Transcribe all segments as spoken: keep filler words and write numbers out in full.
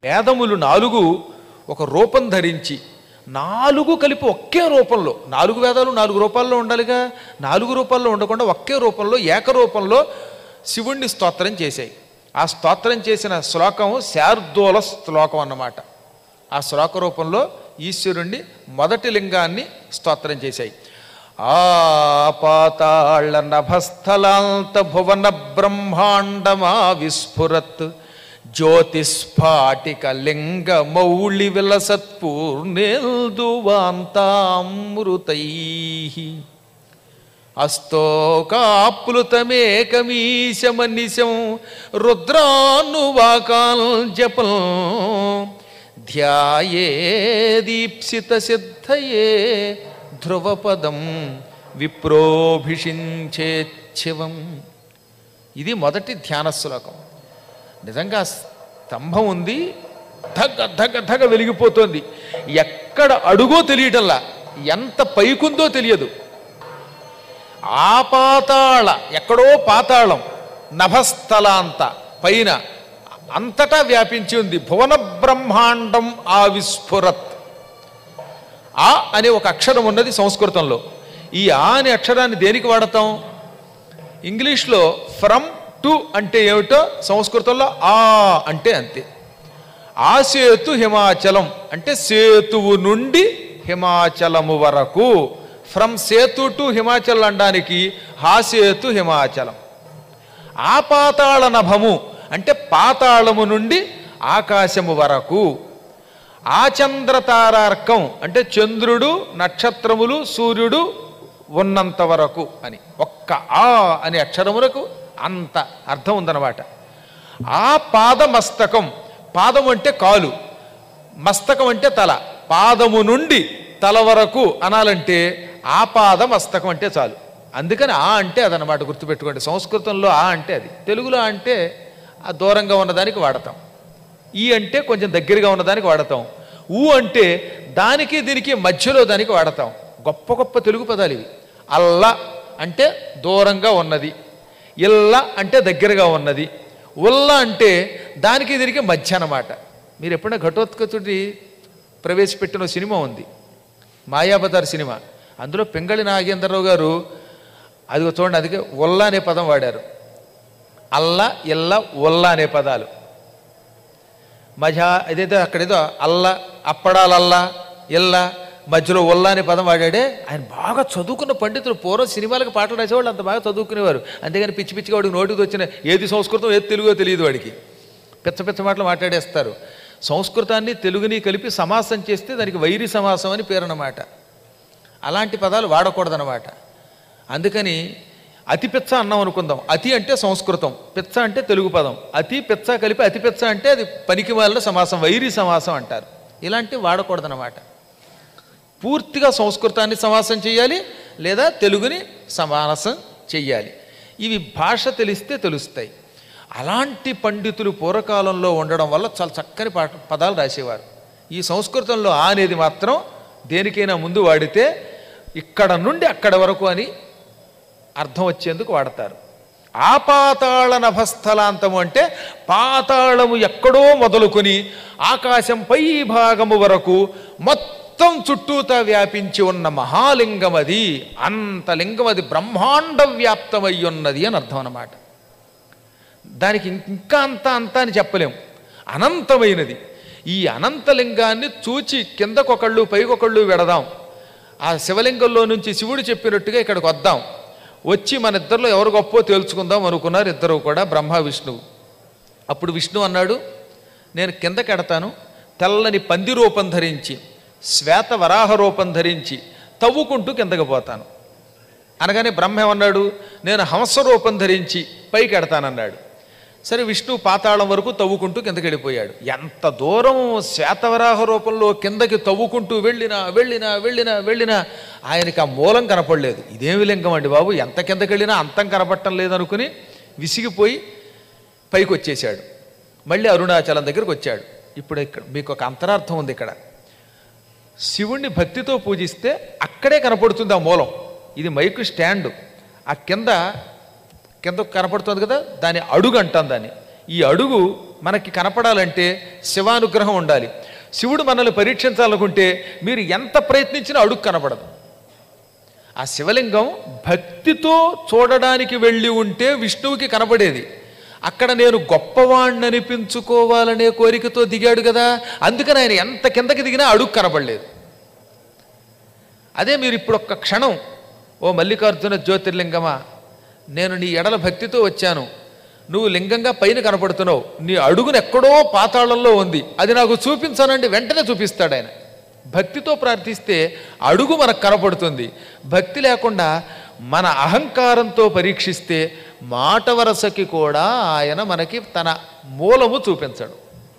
వేదములు నాలుగు ఒక రూపం ధరించి, నాలుగు కలిపి ఒకే రూపంలో, నాలుగు వేదాలు నాలుగు రూపాల్లో ఉండాలిగా, నాలుగు రూపాల్లో ఉండకుండా ఒకే రూపంలో ఏకరూపంలో శివుణ్ణి స్తోత్రం చేశాయి. ఆ స్తోత్రం చేసిన శ్లోకం శార్దూల శ్లోకం అన్నమాట. ఆ శ్లోక రూపంలో ఈశ్వరుణ్ణి మొదటి లింగాన్ని స్తోత్రం చేశాయి. ఆ పాతాళ నభస్థలాంత భువన బ్రహ్మాండమా విస్ఫురత్ జ్యోతిస్ఫాటిక లింగ మౌళి విలసత్పూర్ణేల్దువాంతామృతై అస్తోకాప్లుతమేకమీశమనిశం రుద్రానువాకాల్ జపం ధ్యాయేదీప్సిత సిద్ధయే ధ్రువపదం విప్రోభిషించేచ్చివం. ఇది మొదటి ధ్యాన శ్లోకం. నిజంగా స్తంభం ఉంది, ధగ ధగ ధగ వెలిగిపోతుంది. ఎక్కడ అడుగో తెలియటంలా, ఎంత పైకుందో తెలియదు. ఆ పాతాళ, ఎక్కడో పాతాళం, నభస్థలాంత పైన అంతటా వ్యాపించి ఉంది. భువన బ్రహ్మాండం ఆవిస్ఫురత్. ఆ అనే ఒక అక్షరం ఉన్నది సంస్కృతంలో. ఈ ఆ అనే అక్షరాన్ని దేనికి వాడతాం? ఇంగ్లీష్లో ఫ్రమ్ టు అంటే ఏమిటో సంస్కృతంలో ఆ అంటే అంతే. ఆ సేతు హిమాచలం అంటే సేతువు నుండి హిమాచలము వరకు. ఫ్రమ్ సేతు టు హిమాచల్ అనడానికి హా సేతు హిమాచలం. ఆ పాతాళ నభము అంటే పాతాళము నుండి ఆకాశము వరకు. ఆ చంద్రతారార్కం అంటే చంద్రుడు నక్షత్రములు సూర్యుడు ఉన్నంత వరకు అని. ఒక్క ఆ అనే అక్షరములకు అంత అర్థం ఉందన్నమాట. ఆ పాదమస్తకం, పాదం అంటే కాలు, మస్తకం అంటే తల. పాదము నుండి తల వరకు అనాలంటే ఆ పాదమస్తకం అంటే చాలు. అందుకని ఆ అంటే అదనమాట, గుర్తుపెట్టుకోండి. సంస్కృతంలో ఆ అంటే అది, తెలుగులో అంటే ఆ దూరంగా ఉన్నదానికి వాడతాం. ఈ అంటే కొంచెం దగ్గరగా ఉన్నదానికి వాడతాం. ఊ అంటే దానికి దీనికి మధ్యలో దానికి వాడతాం. గొప్ప గొప్ప తెలుగు పదాలు ఇవి. అల్ల అంటే దూరంగా ఉన్నది, ఇల్ల అంటే దగ్గరగా ఉన్నది, ఉల్ల అంటే దానికి దీనికి మధ్య అన్నమాట. మీరు ఎప్పుడైనా ఘటోత్కచుడి ప్రవేశపెట్టిన సినిమా ఉంది, మాయాబజార్ సినిమా. అందులో పింగళి నాగేంద్రరావు గారు అదిగో చూడండి, అందుకే ఉల్ల అనే పదం వాడారు. అల్ల ఇల్ల ఉల్ల అనే పదాలు. మజా ఏదైతే అక్కడేదో అల్ల అప్పడాలల్లా ఇల్ల మధ్యలో ఉల్ల అనే పదం వాడాడే. ఆయన బాగా చదువుకున్న పండితులు. పూర్వం సినిమాలకు పాటలు రాసేవాళ్ళు అంత బాగా చదువుకునేవారు. అంతేగాని పిచ్చి పిచ్చిగా వాడికి నోటికి వచ్చిన ఏది సంస్కృతం ఏది తెలుగో తెలియదు వాడికి. పిచ్చ పిచ్చ మాటలు మాట్లాడేస్తారు. సంస్కృతాన్ని తెలుగుని కలిపి సమాసం చేస్తే దానికి వైరి సమాసం అని పేరు అన్నమాట. అలాంటి పదాలు వాడకూడదన్నమాట. అందుకని అతి పిచ్చ అన్నాం అనుకుందాం. అతి అంటే సంస్కృతం, పిచ్చ అంటే తెలుగు పదం. అతి పిచ్చ కలిపి అతి పిచ్చ అంటే అది పనికి వాళ్ళ సమాసం, వైరి సమాసం అంటారు. ఇలాంటివి వాడకూడదన్నమాట. పూర్తిగా సంస్కృతాన్ని సమాసం చేయాలి, లేదా తెలుగుని సమాసం చెయ్యాలి. ఇవి భాష తెలిస్తే తెలుస్తాయి. అలాంటి పండితులు పూర్వకాలంలో ఉండడం వల్ల చాలా చక్కని పాట పదాలు రాసేవారు. ఈ సంస్కృతంలో ఆ అనేది మాత్రం దేనికైనా ముందు వాడితే ఇక్కడ నుండి అక్కడ వరకు అని అర్థం వచ్చేందుకు వాడతారు. ఆ పాతాళ నభస్థలాంతము అంటే పాతాళము ఎక్కడో మొదలుకొని ఆకాశం పై భాగము వరకు మొత్తం చుట్టూతా వ్యాపించి ఉన్న మహాలింగం అది. అంత లింగం అది బ్రహ్మాండ వ్యాప్తమై ఉన్నది అని అర్థం అన్నమాట. దానికి ఇంకా అంత అంత అని చెప్పలేం, అనంతమైనది. ఈ అనంతలింగాన్ని చూచి కిందకొకళ్ళు పైకొకళ్ళు వెడదాం. ఆ శివలింగంలో నుంచి శివుడు చెప్పినట్టుగా ఇక్కడికి వద్దాం. వచ్చి మన ఇద్దరిలో ఎవరు గొప్పో తేల్చుకుందాం అనుకున్నారు ఇద్దరు కూడా, బ్రహ్మ విష్ణువు. అప్పుడు విష్ణు అన్నాడు, నేను కిందకి ఎడతాను, తెల్లని పంది రూపం ధరించి శ్వేత వరాహ రూపం ధరించి తవ్వుకుంటూ కిందకి పోతాను అనగానే బ్రహ్మ ఏమన్నాడు, నేను హంస రూపం ధరించి పైకి ఎడతానన్నాడు. సరే విష్ణువు పాతాళం వరకు తవ్వుకుంటూ కిందకి వెళ్ళిపోయాడు. ఎంత దూరం శ్వేతవరాహ రూపంలో కిందకి తవ్వుకుంటూ వెళ్ళినా వెళ్ళినా వెళ్ళినా వెళ్ళినా ఆయనకి ఆ మూలం కనపడలేదు. ఇదేమి లింగం అండి బాబు, ఎంత కిందకి వెళ్ళినా అంతం కనపడటం లేదనుకుని విసిగిపోయి పైకి వచ్చేసాడు. మళ్ళీ అరుణాచలం దగ్గరికి వచ్చాడు. ఇప్పుడు ఇక్కడ మీకు ఒక అంతరార్థం ఉంది. ఇక్కడ శివుణ్ణి భక్తితో పూజిస్తే అక్కడే కనపడుతుంది ఆ మూలం. ఇది మైకు స్టాండు, ఆ కింద కింద కనపడుతుంది కదా, దాని అడుగు అంటాం దాన్ని. ఈ అడుగు మనకి కనపడాలంటే శివానుగ్రహం ఉండాలి. శివుడు మనల్ని పరీక్షించాలనుకుంటే మీరు ఎంత ప్రయత్నించినా అడుగు కనపడదు. ఆ శివలింగం భక్తితో చూడడానికి వెళ్ళి ఉంటే విష్ణువుకి కనపడేది. అక్కడ నేను గొప్పవాణ్ణి అనిపించుకోవాలనే కోరికతో దిగాడు కదా, అందుకని ఆయన ఎంత కిందకి దిగినా అడుగు కనపడలేదు. అదే మీరు ఇప్పుడు ఒక్క క్షణం, ఓ మల్లికార్జున జ్యోతిర్లింగమా, నేను నీ ఎడల భక్తితో వచ్చాను, నువ్వు లింగంగా పైన కనపడుతున్నావు, నీ అడుగును ఎక్కడో పాతాళంలో ఉంది, అది నాకు చూపించానండి, వెంటనే చూపిస్తాడు ఆయన. భక్తితో ప్రార్థిస్తే అడుగు మనకు కనపడుతుంది. భక్తి లేకుండా మన అహంకారంతో పరీక్షిస్తే మాట వరసకి కూడా ఆయన మనకి తన మూలము చూపించడు.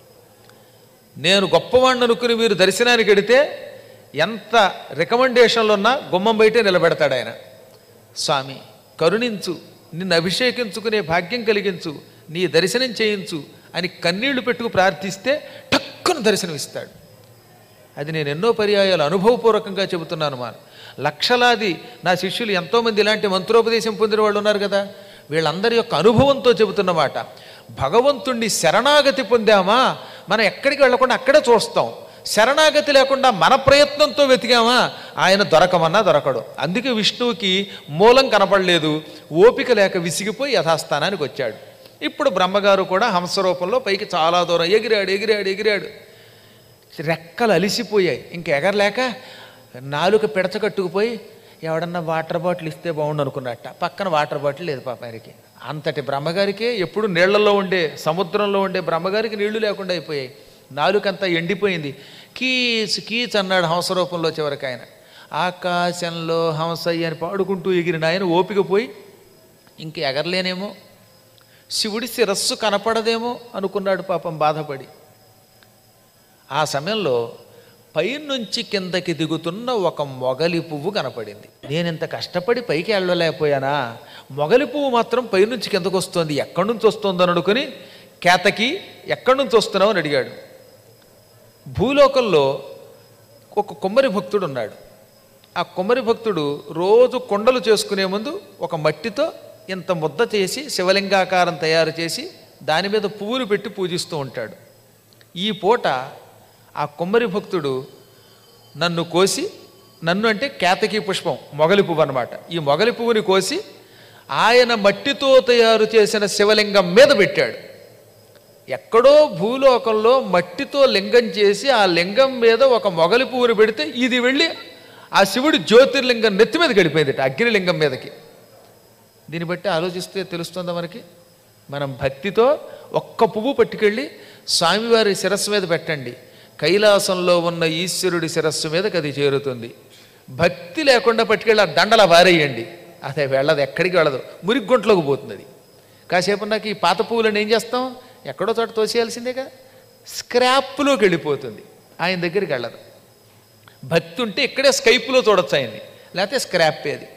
నేను గొప్పవాణ్ణి అనుకుని మీరు దర్శనానికి వెడితే ఎంత రికమెండేషన్లు ఉన్నా గుమ్మం బయటే నిలబెడతాడు ఆయన. స్వామి కరుణించు, నిన్ను అభిషేకించుకునే భాగ్యం కలిగించు, నీ దర్శనం చేయించు అని కన్నీళ్లు పెట్టుకు ప్రార్థిస్తే టక్కున దర్శనం ఇస్తాడు. అది నేను ఎన్నో పర్యాయాలు అనుభవపూర్వకంగా చెబుతున్నాను. మా లక్షలాది నా శిష్యులు ఎంతోమంది ఇలాంటి మంత్రోపదేశం పొందిన వాళ్ళు ఉన్నారు కదా, వీళ్ళందరి యొక్క అనుభవంతో చెబుతున్నమాట. భగవంతుణ్ణి శరణాగతి పొందామా, మనం ఎక్కడికి వెళ్ళకుండా అక్కడే చూస్తాం. శరణాగతి లేకుండా మన ప్రయత్నంతో వెతికామా, ఆయన దొరకమన్నా దొరకడు. అందుకే విష్ణువుకి మూలం కనపడలేదు, ఓపిక లేక విసిగిపోయి యథాస్థానానికి వచ్చాడు. ఇప్పుడు బ్రహ్మగారు కూడా హంసరూపంలో పైకి చాలా దూరం ఎగిరాడు ఎగిరాడు ఎగిరాడు రెక్కలు అలిసిపోయాయి. ఇంక ఎగరలేక నాలుక పిడచకట్టుకుపోయి ఎవడన్నా వాటర్ బాటిల్ ఇస్తే బాగుండు అనుకున్నట్ట. పక్కన వాటర్ బాటిల్ లేదు పాపానికి. అంతటి బ్రహ్మగారికే, ఎప్పుడు నీళ్లలో ఉండే సముద్రంలో ఉండే బ్రహ్మగారికి నీళ్లు లేకుండా అయిపోయాయి. నాలుకంతా ఎండిపోయింది. కీచ్ కీచ్ అన్నాడు హంసరూపంలో చివరికి ఆయన. ఆకాశంలో హంసయ్య అని పాడుకుంటూ ఎగిరిన ఆయన ఓపిక పోయి ఇంక ఎగరలేనేమో, శివుడి శిరస్సు కనపడదేమో అనుకున్నాడు పాపం బాధపడి. ఆ సమయంలో పైనుంచి కిందకి దిగుతున్న ఒక మొగలి పువ్వు కనపడింది. నేను ఇంత కష్టపడి పైకి వెళ్ళలేకపోయానా, మొగలి పువ్వు మాత్రం పైనుంచి కిందకు వస్తుంది, ఎక్కడి నుంచి వస్తుందని అనుకుని కేతకి ఎక్కడి నుంచి వస్తున్నావు అని అడిగాడు. భూలోకంలో ఒక కుమ్మరి భక్తుడు ఉన్నాడు. ఆ కుమ్మరి భక్తుడు రోజు కొండలు చేసుకునే ముందు ఒక మట్టితో ఇంత ముద్ద చేసి శివలింగాకారం తయారు చేసి దాని మీద పువ్వులు పెట్టి పూజిస్తూ ఉంటాడు. ఈ పూట ఆ కుమ్మరి భక్తుడు నన్ను కోసి, నన్ను అంటే కేతకీ పుష్పం మొగలి పువ్వు అనమాట, ఈ మొగలి పువ్వుని కోసి ఆయన మట్టితో తయారు చేసిన శివలింగం మీద పెట్టాడు. ఎక్కడో భూలోకంలో మట్టితో లింగం చేసి ఆ లింగం మీద ఒక మొగలి పువ్వుని పెడితే ఇది వెళ్ళి ఆ శివుడి జ్యోతిర్లింగం నెత్తి మీద గడిపోయింది, అగ్నిలింగం మీదకి. దీన్ని బట్టి ఆలోచిస్తే తెలుస్తుందా మనకి, మనం భక్తితో ఒక్క పువ్వు పట్టుకెళ్ళి స్వామివారి శిరస్సు మీద పెట్టండి, కైలాసంలో ఉన్న ఈశ్వరుడి శిరస్సు మీదకి అది చేరుతుంది. భక్తి లేకుండా పట్టుకెళ్ళి ఆ దండల వారేయండి, అదే వెళ్ళదు, ఎక్కడికి వెళ్ళదు, మురిగ్గొంట్లోకి పోతుంది అది. కాసేపు నాకు ఈ పాత పువ్వులను ఏం చేస్తాం, ఎక్కడో చోట తోసేయాల్సిందేగా, స్క్రాప్లోకి వెళ్ళిపోతుంది, ఆయన దగ్గరికి వెళ్ళదు. భక్తి ఉంటే ఇక్కడే స్కైప్లో చూడొచ్చు ఆయన్ని, లేకపోతే స్క్రాప్ అది.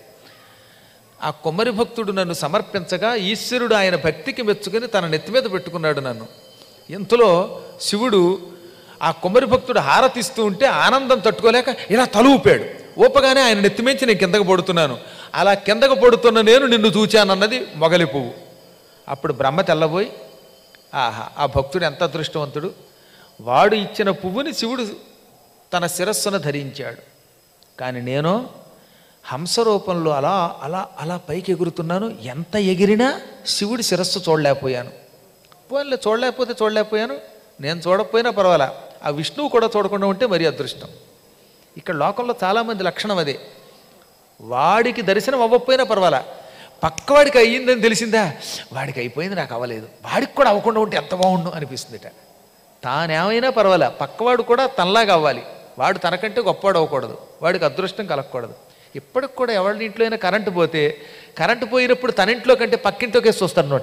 ఆ కుమ్మరి భక్తుడు నన్ను సమర్పించగా ఈశ్వరుడు ఆయన భక్తికి మెచ్చుకొని తన నెత్తి మీద పెట్టుకున్నాడు నన్ను. ఇంతలో శివుడు ఆ కుమ్మరి భక్తుడు హారతిస్తూ ఉంటే ఆనందం తట్టుకోలేక ఇలా తల ఊపాడు. ఊపగానే ఆయన నెత్తిమించి నేను కిందకు పడుతున్నాను. అలా కిందకు పడుతున్న నేను నిన్ను చూచానన్నది మొగలి పువ్వు. అప్పుడు బ్రహ్మ తెల్లబోయి, ఆహా ఆ భక్తుడు ఎంత అదృష్టవంతుడు, వాడు ఇచ్చిన పువ్వుని శివుడు తన శిరస్సును ధరించాడు. కానీ నేను హంసరూపంలో అలా అలా అలా పైకి ఎగురుతున్నాను, ఎంత ఎగిరినా శివుడి శిరస్సు చూడలేకపోయాను. పోన్లే, చూడలేకపోతే చూడలేకపోయాను, నేను చూడకపోయినా పర్వాలా, ఆ విష్ణువు కూడా చూడకుండా ఉంటే మరీ అదృష్టం. ఇక్కడ లోకంలో చాలామంది లక్షణం అదే, వాడికి దర్శనం అవ్వకపోయినా పర్వాలా, పక్కవాడికి అయ్యిందని తెలిసిందా, వాడికి అయిపోయింది నాకు అవ్వలేదు, వాడికి కూడా అవ్వకుండా ఉంటే ఎంత బాగుండు అనిపిస్తుందిట. తానేమైనా పర్వాలా, పక్కవాడు కూడా తనలాగా అవ్వాలి, వాడు తనకంటే గొప్పవాడు అవ్వకూడదు, వాడికి అదృష్టం కలగకూడదు. ఇప్పటికి కూడా ఎవరి ఇంట్లో అయినా కరెంటు పోతే, కరెంటు పోయినప్పుడు తన ఇంట్లో కంటే పక్కింట్లోకేసి వస్తారనమాట,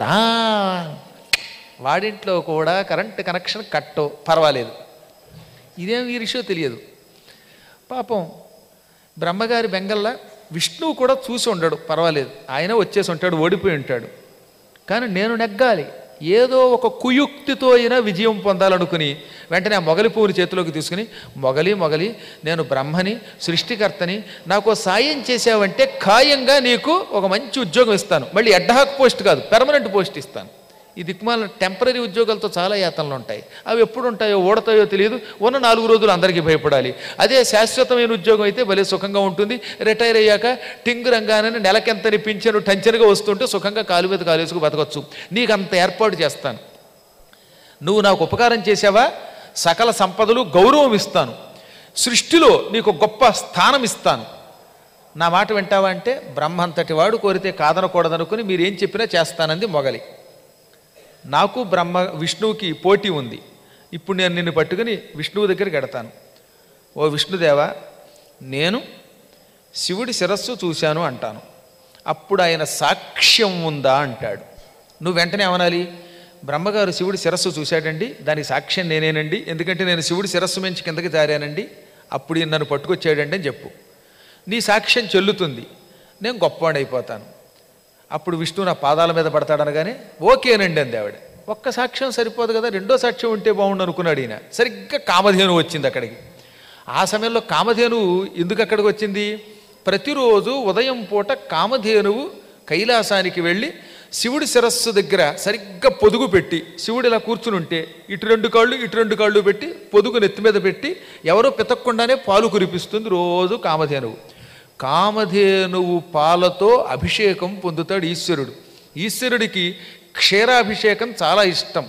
వాడింట్లో కూడా కరెంటు కనెక్షన్ కట్టో పర్వాలేదు, ఇదేం ఈ విషయం తెలియదు. పాపం బ్రహ్మగారి బెంగల్లా విష్ణువు కూడా చూసి ఉండడు, పర్వాలేదు, ఆయన వచ్చేసి ఉంటాడు, ఓడిపోయి ఉంటాడు. కానీ నేను నెగ్గాలి, ఏదో ఒక కుయుక్తితో అయినా విజయం పొందాలనుకుని వెంటనే ఆ మొగలి పువ్వుని చేతిలోకి తీసుకుని, మొగలి మొగలి నేను బ్రహ్మని, సృష్టికర్తని, నాకు సాయం చేసావంటే ఖాయంగా నీకు ఒక మంచి ఉద్యోగం ఇస్తాను, మళ్ళీ అడ్డాక్ పోస్ట్ కాదు పెర్మనెంట్ పోస్ట్ ఇస్తాను, ఈ దిక్మాల టెంపరీ ఉద్యోగాలతో చాలా యాతనలు ఉంటాయి. అవి ఎప్పుడు ఉంటాయో ఓడతాయో తెలియదు. ఉన్న నాలుగు రోజులు అందరికీ భయపడాలి. అదే శాశ్వతమైన ఉద్యోగం అయితే భలే సుఖంగా ఉంటుంది. రిటైర్ అయ్యాక టింగు రంగానని నెలకెంతని పింఛను టంచనుగా వస్తుంటే సుఖంగా కాలు మీద కాలేసుకు బతకచ్చు. నీకు అంత ఏర్పాటు చేస్తాను. నువ్వు నాకు ఉపకారం చేసావా, సకల సంపదలు గౌరవం ఇస్తాను, సృష్టిలో నీకు గొప్ప స్థానం ఇస్తాను. నా మాట వింటావా అంటే బ్రహ్మంతటి వాడు కోరితే కాదనకూడదనుకుని మీరేం చెప్పినా చేస్తానంది మొగలి. నాకు బ్రహ్మ విష్ణువుకి పోటీ ఉంది. ఇప్పుడు నేను నిన్ను పట్టుకుని విష్ణువు దగ్గరికి ఎడతాను. ఓ విష్ణుదేవా, నేను శివుడి శిరస్సు చూశాను అంటాను. అప్పుడు ఆయన సాక్ష్యం ఉందా అంటాడు. నువ్వు వెంటనే ఏమనాలి? బ్రహ్మగారు శివుడి శిరస్సు చూశాడండి, దానికి సాక్ష్యం నేనేనండి, ఎందుకంటే నేను శివుడి శిరస్సు మించి కిందకి జారానండి, అప్పుడు ఈయన నన్ను పట్టుకొచ్చాడండి అని చెప్పు. నీ సాక్ష్యం చెల్లుతుంది, నేను గొప్పవాడైపోతాను. అప్పుడు విష్ణువు నా పాదాల మీద పడతాడనగానే ఓకేనండి అంది ఆవిడ. ఒక్క సాక్ష్యం సరిపోదు కదా, రెండో సాక్ష్యం ఉంటే బాగుండు అనుకున్నాడు ఈయన. సరిగ్గా కామధేను వచ్చింది అక్కడికి. ఆ సమయంలో కామధేనువు ఎందుకు అక్కడికి వచ్చింది? ప్రతిరోజు ఉదయం పూట కామధేనువు కైలాసానికి వెళ్ళి శివుడి శిరస్సు దగ్గర సరిగ్గా పొదుగు పెట్టి, శివుడు ఇలా కూర్చుని ఉంటే ఇటు రెండు కాళ్ళు ఇటు రెండు కాళ్ళు పెట్టి పొదుగు నెత్తి మీద పెట్టి ఎవరో పితక్కుండానే పాలు కురిపిస్తుంది రోజు కామధేనువు. కామధేనువు పాలతో అభిషేకం పొందుతాడు ఈశ్వరుడు. ఈశ్వరుడికి క్షీరాభిషేకం చాలా ఇష్టం.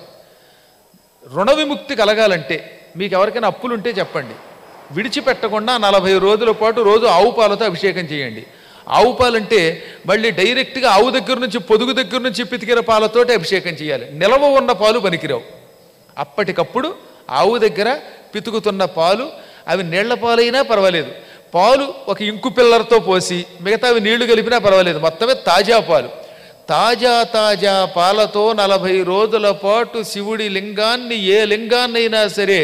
రుణ విముక్తి కలగాలంటే మీకు ఎవరికైనా అప్పులుంటే చెప్పండి, విడిచిపెట్టకుండా నలభై రోజుల పాటు రోజు ఆవు పాలతో అభిషేకం చేయండి. ఆవు పాలంటే మళ్ళీ డైరెక్ట్గా ఆవు దగ్గర నుంచి పొదుగు దగ్గర నుంచి పితికిన పాలతోటి అభిషేకం చేయాలి. నిలవ ఉన్న పాలు పనికిరావు. అప్పటికప్పుడు ఆవు దగ్గర పితుకుతున్న పాలు అవి నీళ్ల పాలైనా పర్వాలేదు, పాలు ఒక ఇంకు పిల్లర్తో పోసి మిగతావి నీళ్లు కలిపినా పర్వాలేదు, మొత్తమే తాజా పాలు. తాజా తాజా పాలతో నలభై రోజుల పాటు శివుడి లింగాన్ని ఏ లింగాన్నైనా సరే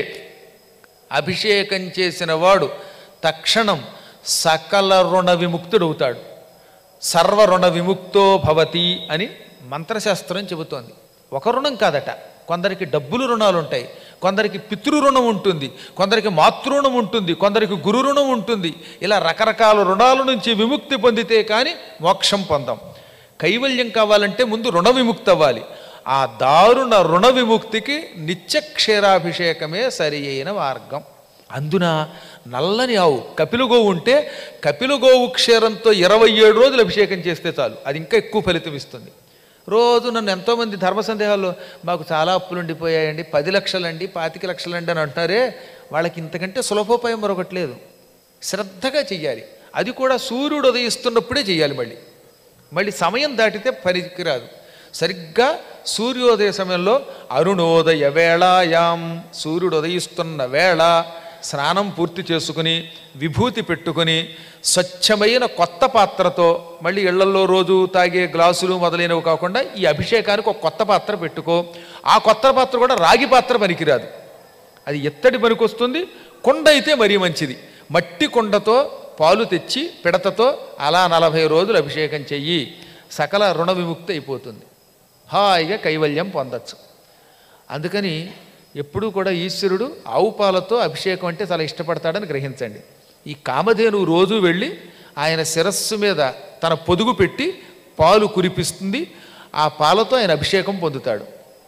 అభిషేకం చేసిన వాడు తక్షణం సకల రుణ విముక్తుడవుతాడు. సర్వ రుణ విముక్తో భవతి అని మంత్రశాస్త్రం చెబుతోంది. ఒక రుణం కాదట, కొందరికి డబ్బులు రుణాలు ఉంటాయి, కొందరికి పితృ రుణం ఉంటుంది, కొందరికి మాతృణం ఉంటుంది, కొందరికి గురు రుణం ఉంటుంది. ఇలా రకరకాల రుణాల నుంచి విముక్తి పొందితే కానీ మోక్షం పొందాం. కైవల్యం కావాలంటే ముందు రుణ విముక్తి అవ్వాలి. ఆ దారుణ రుణ విముక్తికి నిత్యక్షీరాభిషేకమే సరి అయిన మార్గం. అందున నల్లని ఆవు కపిలగోవు ఉంటే కపిలగోవు క్షీరంతో ఇరవై ఏడు రోజులు అభిషేకం చేస్తే చాలు, అది ఇంకా ఎక్కువ ఫలితం ఇస్తుంది. రోజు నన్ను ఎంతోమంది ధర్మ సందేహాల్లో మాకు చాలా అప్పులు ఉండిపోయాయండి, పది లక్షలండి పాతిక లక్షలండి అని అంటారే, వాళ్ళకి ఇంతకంటే సులభోపాయం మరొకటి లేదు. శ్రద్ధగా చెయ్యాలి. అది కూడా సూర్యుడు ఉదయిస్తున్నప్పుడే చెయ్యాలి. మళ్ళీ మళ్ళీ సమయం దాటితే పనికిరాదు. సరిగ్గా సూర్యోదయ సమయంలో అరుణోదయ వేళాయాం, సూర్యుడు ఉదయిస్తున్న వేళ స్నానం పూర్తి చేసుకుని విభూతి పెట్టుకుని స్వచ్ఛమైన కొత్త పాత్రతో, మళ్ళీ ఇళ్లల్లో రోజు తాగే గ్లాసులు మొదలైనవి కాకుండా ఈ అభిషేకానికి ఒక కొత్త పాత్ర పెట్టుకో. ఆ కొత్త పాత్ర కూడా రాగి పాత్ర పనికిరాదు, అది ఎత్తడి పనికొస్తుంది. కుండ అయితే మరీ మంచిది. మట్టి కుండతో పాలు తెచ్చి పిడతతో అలా నలభై రోజులు అభిషేకం చెయ్యి, సకల రుణ విముక్తి అయిపోతుంది. హాయిగా కైవల్యం పొందొచ్చు. అందుకని ఎప్పుడూ కూడా ఈశ్వరుడు ఆవు పాలతో అభిషేకం అంటే చాలా ఇష్టపడతాడని గ్రహించండి. ఈ కామధేనువు రోజు వెళ్ళి ఆయన శిరస్సు మీద తన పొదుగు పెట్టి పాలు కురిపిస్తుంది. ఆ పాలతో ఆయన అభిషేకం పొందుతాడు.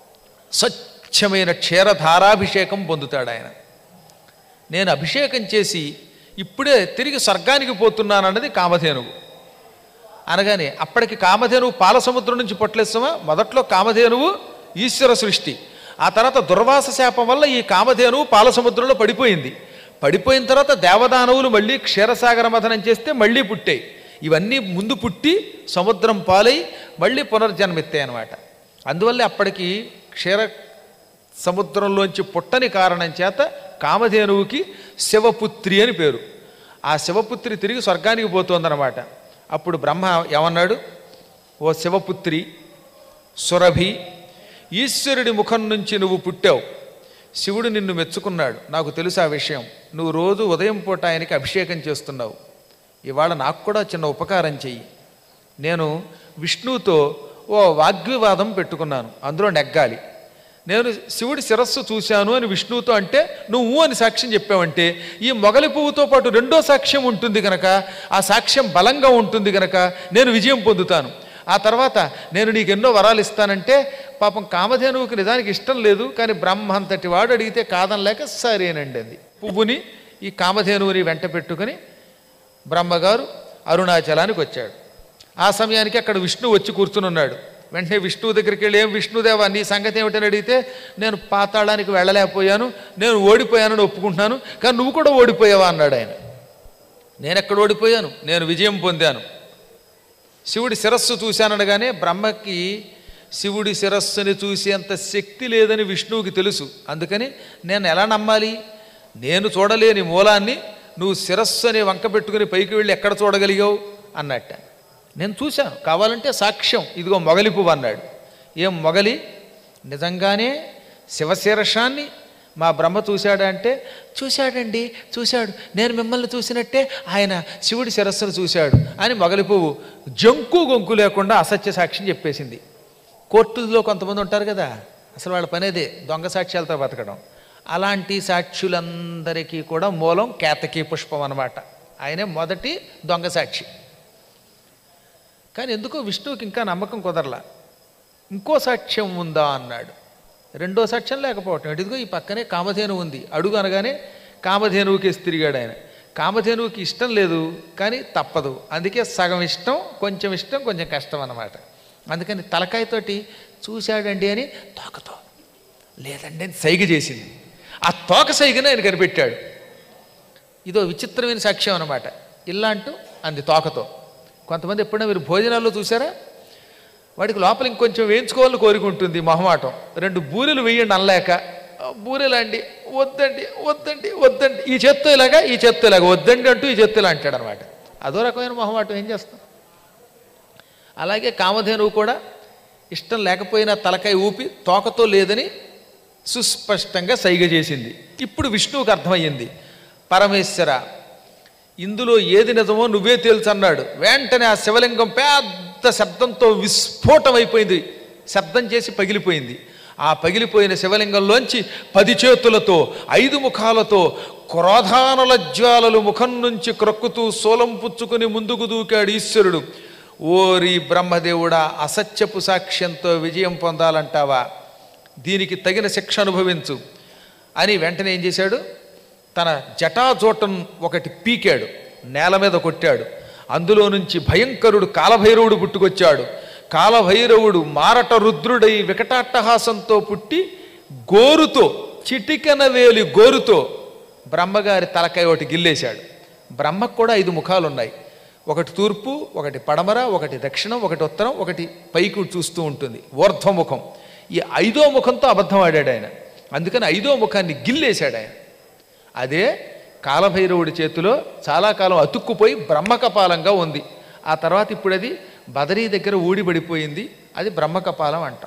స్వచ్ఛమైన క్షీరధారాభిషేకం పొందుతాడు ఆయన. నేను అభిషేకం చేసి ఇప్పుడే తిరిగి స్వర్గానికి పోతున్నానన్నది కామధేనువు అనగానే, అప్పటికి కామధేనువు పాల సముద్రం నుంచి పొట్లేస్తామా. మొదట్లో కామధేనువు ఈశ్వర సృష్టి, ఆ తర్వాత దుర్వాస శాపం వల్ల ఈ కామధేనువు పాల సముద్రంలో పడిపోయింది. పడిపోయిన తర్వాత దేవదానవులు మళ్ళీ క్షీరసాగర మథనం చేస్తే మళ్ళీ పుట్టాయి. ఇవన్నీ ముందు పుట్టి సముద్రం పాలై మళ్ళీ పునర్జన్మెత్తాయి అన్నమాట. అందువల్ల అప్పటికి క్షీర సముద్రంలోంచి పుట్టని కారణం చేత కామధేనువుకి శివపుత్రి అని పేరు. ఆ శివపుత్రి తిరిగి స్వర్గానికి పోతోందన్నమాట. అప్పుడు బ్రహ్మ ఏమన్నాడు? ఓ శివపుత్రి సురభి, ఈశ్వరుడి ముఖం నుంచి నువ్వు పుట్టావు, శివుడు నిన్ను మెచ్చుకున్నాడు, నాకు తెలుసు ఆ విషయం. నువ్వు రోజు ఉదయం పూట ఆయనకి అభిషేకం చేస్తున్నావు. ఇవాళ నాకు కూడా చిన్న ఉపకారం చెయ్యి. నేను విష్ణువుతో ఓ వాగ్వివాదం పెట్టుకున్నాను, అందులో నెగ్గాలి. నేను శివుడి శిరస్సు చూశాను అని విష్ణువుతో అంటే నువ్వు అని సాక్ష్యం చెప్పావంటే ఈ మొగలి పువ్వుతో పాటు రెండో సాక్ష్యం ఉంటుంది కనుక, ఆ సాక్ష్యం బలంగా ఉంటుంది కనుక నేను విజయం పొందుతాను. ఆ తర్వాత నేను నీకు ఎన్నో వరాలు ఇస్తానంటే పాపం కామధేనువుకి నిజానికి ఇష్టం లేదు, కానీ బ్రహ్మ అంతటి వాడు అడిగితే కాదనలేక సరేనండి అంది. పువ్వుని ఈ కామధేనువుని వెంట పెట్టుకుని బ్రహ్మగారు అరుణాచలానికి వచ్చాడు. ఆ సమయానికి అక్కడ విష్ణువు వచ్చి కూర్చుని ఉన్నాడు. వెంటనే విష్ణువు దగ్గరికి వెళ్ళి, ఏం విష్ణుదేవా నీ సంగతి ఏమిటని అడిగితే, నేను పాతాళానికి వెళ్ళలేకపోయాను, నేను ఓడిపోయానని ఒప్పుకుంటున్నాను, కానీ నువ్వు కూడా ఓడిపోయావా అన్నాడు ఆయన. నేను ఎక్కడ ఓడిపోయాను, నేను విజయం పొందాను. శివుడి శిరస్సు చూశాననగానే బ్రహ్మకి శివుడి శిరస్సుని చూసేంత శక్తి లేదని విష్ణువుకి తెలుసు. అందుకని నేను ఎలా నమ్మాలి, నేను చూడలేని మూలాన్ని నువ్వు శిరస్సు అని వంక పెట్టుకుని పైకి వెళ్ళి ఎక్కడ చూడగలిగావు అన్నట్ట. నేను చూశాను, కావాలంటే సాక్ష్యం ఇదిగో మొగలి పువ్వు అన్నాడు. ఏం మొగలి, నిజంగానే శివశీర్షాన్ని మా బ్రహ్మ చూశాడంటే, చూశాడండి చూశాడు, నేను మిమ్మల్ని చూసినట్టే ఆయన శివుడి శిరస్సును చూశాడు అని మొగలి పువ్వు జంకు గొంకు లేకుండా అసత్య సాక్ష్యం చెప్పేసింది. కోర్టుల్లో కొంతమంది ఉంటారు కదా, అసలు వాళ్ళ పనేదే దొంగ సాక్ష్యాలతో బతకడం. అలాంటి సాక్షులందరికీ కూడా మూలం కేతకీ పుష్పం అన్నమాట. ఆయనే మొదటి దొంగ సాక్షి. కానీ ఎందుకో విష్ణువుకి ఇంకా నమ్మకం కుదరలా. ఇంకో సాక్ష్యం ఉందా అన్నాడు. రెండో సాక్ష్యం లేకపోవటం, ఇదిగో ఈ పక్కనే కామధేను ఉంది, అడుగు అనగానే కామధేనువుకేసి తిరిగాడు ఆయన. కామధేనువుకి ఇష్టం లేదు, కానీ తప్పదు, అందుకే సగం ఇష్టం కొంచెం ఇష్టం కొంచెం కష్టం అన్నమాట. అందుకని తలకాయతోటి చూశాడండి అని తోకతో లేదండి అని సైగ చేసింది. ఆ తోక సైగనే ఆయన కనిపెట్టాడు. ఇదో విచిత్రమైన సాక్ష్యం అన్నమాట. ఇలా అంటూ అంది తోకతో. కొంతమంది ఎప్పుడైనా మీరు భోజనాల్లో చూసారా, వాడికి లోపల ఇంకొంచెం వేయించుకోవాలని కోరుకుంటుంది మొహమాటం. రెండు బూరెలు వేయండి అనలేక, బూరెలు అండి వద్దండి వద్దండి వద్దండి, ఈ చేత్తో ఇలాగా ఈ చేత్తో ఇలాగా వద్దండి అంటూ ఈ చేత్తో ఇలా అంటాడు అనమాట. అదో రకమైన మొహమాటం, ఏం చేస్తాం. అలాగే కామధేనువు కూడా ఇష్టం లేకపోయినా తలకాయ ఊపి తోకతో లేదని సుస్పష్టంగా సైగ చేసింది. ఇప్పుడు విష్ణువుకి అర్థమయ్యింది, పరమేశ్వర ఇందులో ఏది నిజమో నువ్వే తేల్చన్నాడు. వెంటనే ఆ శివలింగం పెద్ద శబ్దంతో విస్ఫోటమైపోయింది, శబ్దం చేసి పగిలిపోయింది. ఆ పగిలిపోయిన శివలింగంలోంచి పది చేతులతో ఐదు ముఖాలతో క్రోధానల జ్వాలలు ముఖం నుంచి క్రొక్కుతూ సోలం పుచ్చుకుని ముందుకు దూకాడు ఈశ్వరుడు. ఓరి బ్రహ్మదేవుడా, అసత్యపు సాక్ష్యంతో విజయం పొందాలంటావా, దీనికి తగిన శిక్ష అనుభవించు అని వెంటనే ఏం చేశాడు, తన జటాజోటం ఒకటి పీకాడు, నేల మీద కొట్టాడు. అందులో నుంచి భయంకరుడు కాలభైరవుడు పుట్టుకొచ్చాడు. కాలభైరవుడు మారట రుద్రుడై వికటాట్టహాసంతో పుట్టి గోరుతో చిటికెన వేలి గోరుతో బ్రహ్మగారి తలకాయ ఒకటి గిల్లేశాడు. బ్రహ్మకు కూడా ఐదు ముఖాలు ఉన్నాయి, ఒకటి తూర్పు, ఒకటి పడమర, ఒకటి దక్షిణం, ఒకటి ఉత్తరం, ఒకటి పైకి చూస్తూ ఉంటుంది ఊర్ధ్వముఖం. ఈ ఐదో ముఖంతో అబద్ధం ఆడాడు ఆయన. అందుకని ఐదో ముఖాన్ని గిల్లేశాడు ఆయన. అదే కాలభైరవుడి చేతిలో చాలా కాలం అతుక్కుపోయి బ్రహ్మకపాలంగా ఉంది. ఆ తర్వాత ఇప్పుడు అది బదరీ దగ్గర ఊడిపడిపోయింది, అది బ్రహ్మకపాలం అంటాం.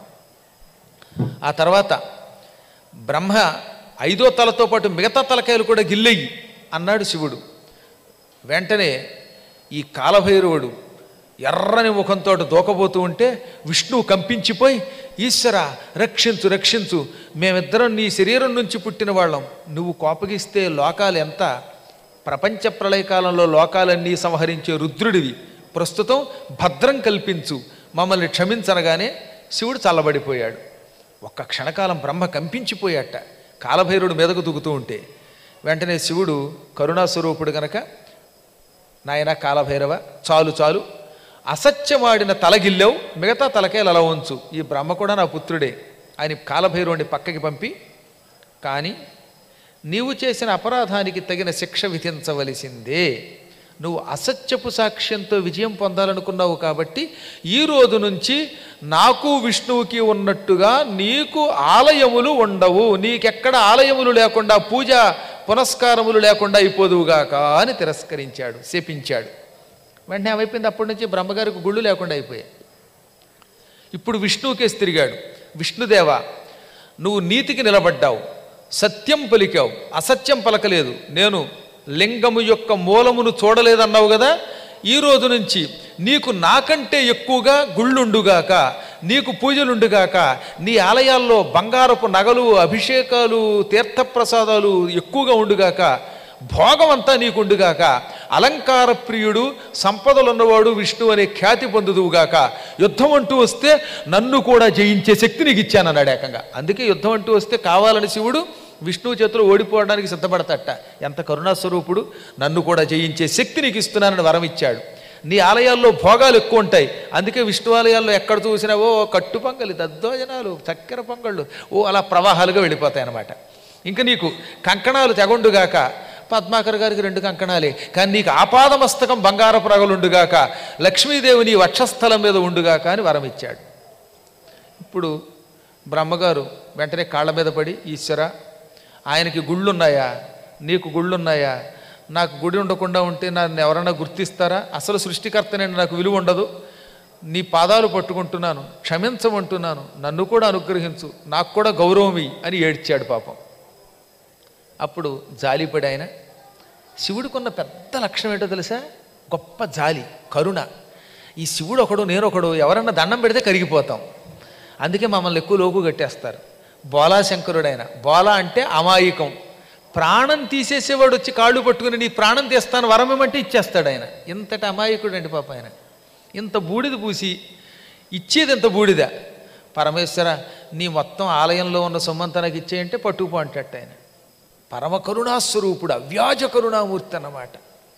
ఆ తర్వాత బ్రహ్మ ఐదో తలతో పాటు మిగతా తలకాయలు కూడా గిల్లెయ్యి అన్నాడు శివుడు. వెంటనే ఈ కాలభైరవుడు ఎర్రని ముఖంతో దూకబోతూ ఉంటే విష్ణువు కంపించిపోయి, ఈశ్వర రక్షించు రక్షించు, మేమిద్దరం నీ శరీరం నుంచి పుట్టిన వాళ్ళం, నువ్వు కోపగిస్తే లోకాలు ఎంత, ప్రపంచ ప్రళయకాలంలో లోకాలన్నీ సంహరించే రుద్రుడివి, ప్రస్తుతం భద్రం కల్పించు, మమ్మల్ని క్షమించనగానే శివుడు చల్లబడిపోయాడు. ఒక్క క్షణకాలం బ్రహ్మ కంపించిపోయాట కాలభైరుడు మీదకు దుగుతూ ఉంటే. వెంటనే శివుడు కరుణాస్వరూపుడు గనక, నాయన కాలభైరవ చాలు చాలు, అసత్యమాడిన తలగిల్లావు, మిగతా తలకాయలు అలా ఉంచు, ఈ బ్రహ్మ కూడా నా పుత్రుడే అని కాలభైరవుని పక్కకి పంపి, కానీ నీవు చేసిన అపరాధానికి తగిన శిక్ష విధించవలసిందే, నువ్వు అసత్యపు సాక్ష్యంతో విజయం పొందాలనుకున్నావు కాబట్టి ఈ రోజు నుంచి నాకు విష్ణువుకి ఉన్నట్టుగా నీకు ఆలయములు ఉండవు, నీకెక్కడ ఆలయములు లేకుండా పూజ పునస్కారములు లేకుండా అయిపోదువుగాక అని తిరస్కరించాడు, శపించాడు. వెంటనే ఏమైపోయింది, అప్పటి నుంచి బ్రహ్మగారికి గుళ్ళు లేకుండా అయిపోయాయి. ఇప్పుడు విష్ణువుకేసి తిరిగాడు. విష్ణుదేవా, నువ్వు నీతికి నిలబడ్డావు, సత్యం పలికావు, అసత్యం పలకలేదు, నేను లింగము యొక్క మూలమును చూడలేదన్నావు కదా, ఈ రోజు నుంచి నీకు నాకంటే ఎక్కువగా గుళ్ళుండుగాక, నీకు పూజలుండుగాక, నీ ఆలయాల్లో బంగారపు నగలు, అభిషేకాలు, తీర్థప్రసాదాలు ఎక్కువగా ఉండుగాక, భోగం అంతా నీకుండుగాక, అలంకార ప్రియుడు, సంపదలున్నవాడు విష్ణు అనే ఖ్యాతి పొందుదువుగాక. యుద్ధం అంటూ వస్తే నన్ను కూడా జయించే శక్తి నీకు ఇచ్చానన్నాడు ఏకంగా. అందుకే యుద్ధం అంటూ వస్తే కావాలని శివుడు విష్ణువు చేతిలో ఓడిపోవడానికి సిద్ధపడతట. ఎంత కరుణాస్వరూపుడు, నన్ను కూడా జయించే శక్తి నీకు ఇస్తున్నానని వరం ఇచ్చాడు. నీ ఆలయాల్లో భోగాలు ఎక్కువ ఉంటాయి, అందుకే విష్ణు ఆలయాల్లో ఎక్కడ చూసినా ఓ కట్టు పొంగలి, దద్దోజనాలు, చక్కెర పొంగళ్ళు ఓ అలా ప్రవాహాలుగా వెళ్ళిపోతాయి అన్నమాట. ఇంకా నీకు కంకణాలు తెగొండుగాక. పద్మాకర్ గారికి రెండు కంకణాలే, కానీ నీకు ఆపాదమస్తకం బంగారపు రగలుండుగాక, లక్ష్మీదేవి నీ వక్షస్థలం మీద ఉండుగాక అని వరం ఇచ్చాడు. ఇప్పుడు బ్రహ్మగారు వెంటనే కాళ్ళ మీద పడి, ఈశ్వర ఆయనకి గుళ్ళున్నాయా, నీకు గుళ్ళున్నాయా, నాకు గుడి ఉండకుండా ఉంటే నన్ను ఎవరన్నా గుర్తిస్తారా, అసలు సృష్టికర్తనే నాకు విలువ ఉండదు, నీ పాదాలు పట్టుకుంటున్నాను, క్షమించమంటున్నాను, నన్ను కూడా అనుగ్రహించు, నాకు కూడా గౌరవమి అని ఏడ్చాడు పాపం. అప్పుడు జాలిపడి ఆయన, శివుడికున్న పెద్ద లక్షణం ఏంటో తెలుసా, గొప్ప జాలి, కరుణ. ఈ శివుడు ఒకడు నేనొకడు ఎవరన్నా దండం పెడితే కరిగిపోతాం, అందుకే మమ్మల్ని ఎక్కువ లోకు కట్టేస్తారు. బోలా శంకరుడైన, బోలా అంటే అమాయకం, ప్రాణం తీసేసేవాడు వచ్చి కాళ్ళు పట్టుకుని నీ ప్రాణం తీస్తాను వరం ఏమంటే ఇచ్చేస్తాడు ఆయన. ఇంతటి అమాయకుడు అండి పాప ఆయన. ఇంత బూడిద పూసి ఇచ్చేది ఇంత బూడిద. పరమేశ్వర నీ మొత్తం ఆలయంలో ఉన్న సొమ్మంతా నాకు ఇచ్చేయంటే పట్టుకుపో అంటట ఆయన. పరమ కరుణాస్వరూపుడు, అవ్యాజ కరుణామూర్తి అన్నమాట.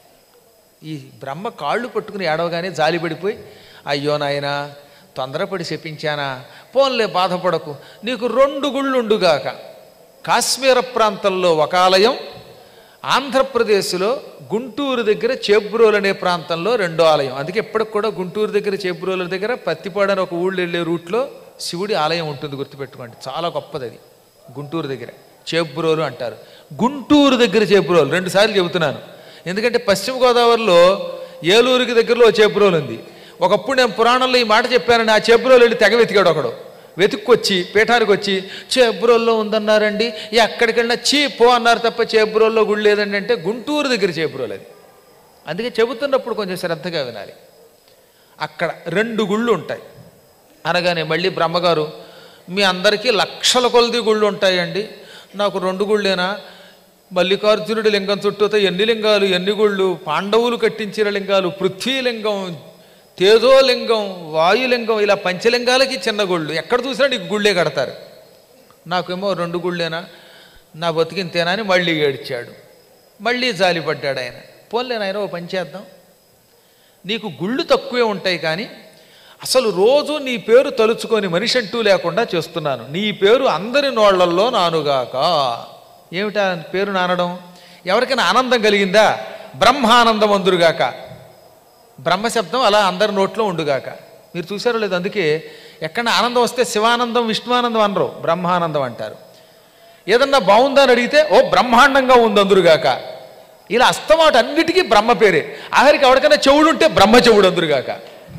ఈ బ్రహ్మ కాళ్ళు పట్టుకుని ఏడవగానే జాలిపడిపోయి, అయ్యో నాయనా తొందరపడి శపించానా, పోన్లే బాధపడకు, నీకు రెండు గుళ్ళుండుగాక. కాశ్మీర ప్రాంతంలో ఒక ఆలయం, ఆంధ్రప్రదేశ్లో గుంటూరు దగ్గర చేబ్రోలు అనే ప్రాంతంలో రెండో ఆలయం. అందుకే ఎప్పటికి కూడా గుంటూరు దగ్గర చేబ్రోల దగ్గర పత్తిపాడు అని ఒక ఊళ్ళో వెళ్ళే రూట్లో శివుడి ఆలయం ఉంటుంది, గుర్తుపెట్టుకోండి. చాలా గొప్పది అది. గుంటూరు దగ్గర చేబ్రోలు అంటారు, గుంటూరు దగ్గర చేబ్రోలు. రెండు సార్లు చెబుతున్నాను, ఎందుకంటే పశ్చిమ గోదావరిలో ఏలూరుకి దగ్గరలో చేబ్రోలు ఉంది. ఒకప్పుడు నేను పురాణంలో ఈ మాట చెప్పానని ఆ చేబ్రోలు వెళ్ళి తెగ వెతికాడు ఒకడు. వెతుక్కొచ్చి పీఠానికి వచ్చి చేబ్రోల్లో ఉందన్నారండి, ఎక్కడికి వెళ్ళినా చీ పో అన్నారు తప్ప చేబ్రోల్లో గుడి లేదండి అంటే గుంటూరు దగ్గర చేబ్రోలు అది. అందుకే చెబుతున్నప్పుడు కొంచెం శ్రద్ధగా వినాలి. అక్కడ రెండు గుళ్ళు ఉంటాయి అనగానే మళ్ళీ బ్రహ్మగారు, మీ అందరికీ లక్షల కొలది గుళ్ళు ఉంటాయండి, నాకు రెండు గుళ్ళేనా, మల్లికార్జునుడి లింగం చుట్టూతో ఎన్ని లింగాలు, ఎన్ని గుళ్ళు, పాండవులు కట్టించిన లింగాలు, పృథ్వీలింగం, తేజోలింగం, వాయులింగం, ఇలా పంచలింగాలకి చిన్న గుళ్ళు, ఎక్కడ చూసినా నీకు గుళ్ళే కడతారు, నాకేమో రెండు గుళ్ళేనా, నా బతికింతేనా అని మళ్ళీ ఏడ్చాడు. మళ్ళీ జాలిపడ్డాడు ఆయన. పోన్లేను ఆయన, ఓ పని చేద్దాం, నీకు గుళ్ళు తక్కువే ఉంటాయి కానీ అసలు రోజు నీ పేరు తలుచుకొని మనిషి అంటూ లేకుండా చేస్తున్నాను, నీ పేరు అందరి నోళ్లల్లో నానుగాక. ఏమిటా పేరు నానడం? ఎవరికైనా ఆనందం కలిగిందా, బ్రహ్మానందం అందురుగాక. బ్రహ్మశబ్దం అలా అందరి నోట్లో ఉండుగాక. మీరు చూసారో లేదు, అందుకే ఎక్కడ ఆనందం వస్తే శివానందం విష్ణువానందం అనరు, బ్రహ్మానందం అంటారు. ఏదన్నా బాగుందా అని అడిగితే ఓ బ్రహ్మాండంగా ఉంది అందురుగాక. ఇలా అస్తమాట అన్నిటికీ బ్రహ్మ పేరే. ఆఖరికి ఎవరికైనా చెవుడు ఉంటే బ్రహ్మ చెవుడు అందురుగాక.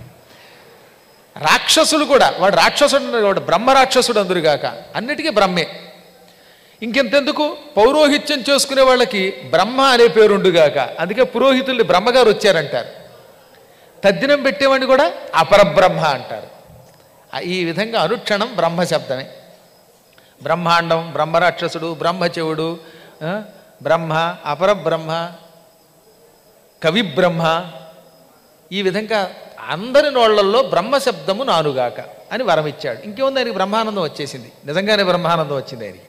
రాక్షసుడు కూడా, వాడు రాక్షసుడు, వాడు బ్రహ్మ రాక్షసుడు అందురుగాక. అన్నిటికీ బ్రహ్మే. ఇంకెంతెందుకు, పౌరోహిత్యం చేసుకునే వాళ్ళకి బ్రహ్మ అనే పేరుండుగాక. అందుకే పురోహితుల్ని బ్రహ్మగారు వచ్చారంటారు. తద్దినం పెట్టేవాడిని కూడా అపరబ్రహ్మ అంటారు. ఈ విధంగా అనుక్షణం బ్రహ్మశబ్దమే. బ్రహ్మాండం, బ్రహ్మరాక్షసుడు, బ్రహ్మచెవుడు, బ్రహ్మ, అపరబ్రహ్మ, కవిబ్రహ్మ, ఈ విధంగా అందరి నోళ్లల్లో బ్రహ్మశబ్దము నానుగాక అని వరం ఇచ్చాడు. ఇంకేముంది, ఆయనకి బ్రహ్మానందం వచ్చేసింది. నిజంగానే బ్రహ్మానందం వచ్చింది ఆయనకి.